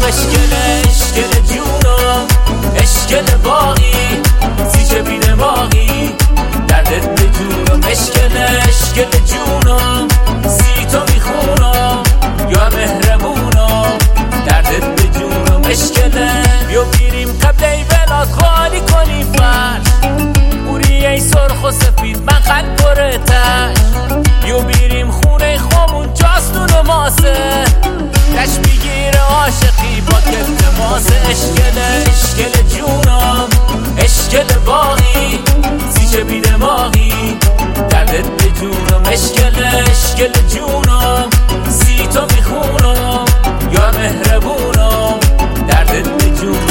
اشکل جونم، اشکل باقی سیچه بی دماغی دردت به جونم. اشکل جونم، سی تو میخونم یا مهربونم دردت به جونم. بیا بیریم قبل ای ولاد خالی کنیم فرش، بوری ای سرخ و سفید من خند برتش. بیا بیریم خونه خامون جاستون و ماسه، دش میگیره عاشقی با کلت ماسه. اشکل جونم، اشکل باقی سیچه بی دماغی دردت به جونم. اشکل جونم، سی تو میخونم یا مهربونم دردت به جونم.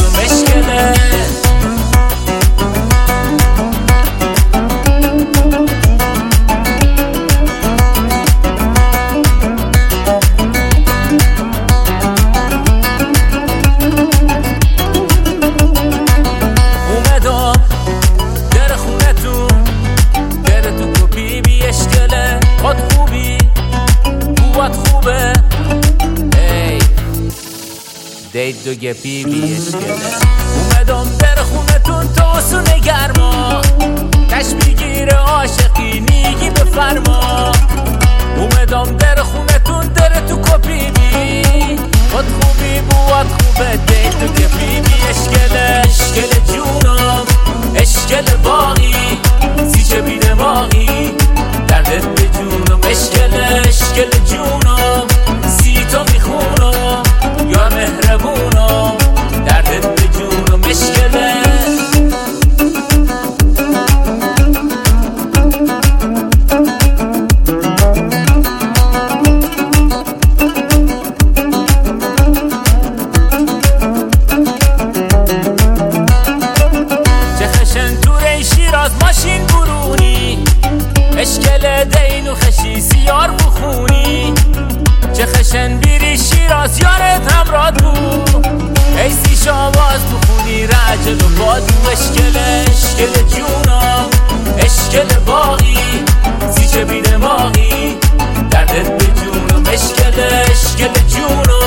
دید دوگه بی بی اشکله. اومدم در خونتون توسون گرما، کش میگیره عاشقی نیگی بفرما. اومدم در خونتون در تو کپی بی خود خوبی بود خوبه. دید دوگه بی بی اشکل جونم، اشکل باقی سیچه بی دماغی دردت به جونم. اشکل جونم، سی تو میخونم یا مهربونم دردت به جونم. چه خشن توره شیراز ماشین برونی، اشکل دین و خشی سیار بخونی. چه خشن بیری شیراز یارت همراه بود، ای سی شاواز بخونی رجل و بادو. اشکل جونم، اشکل باقی سیچه بی دماغی دردت به جونم. اشکل جونم،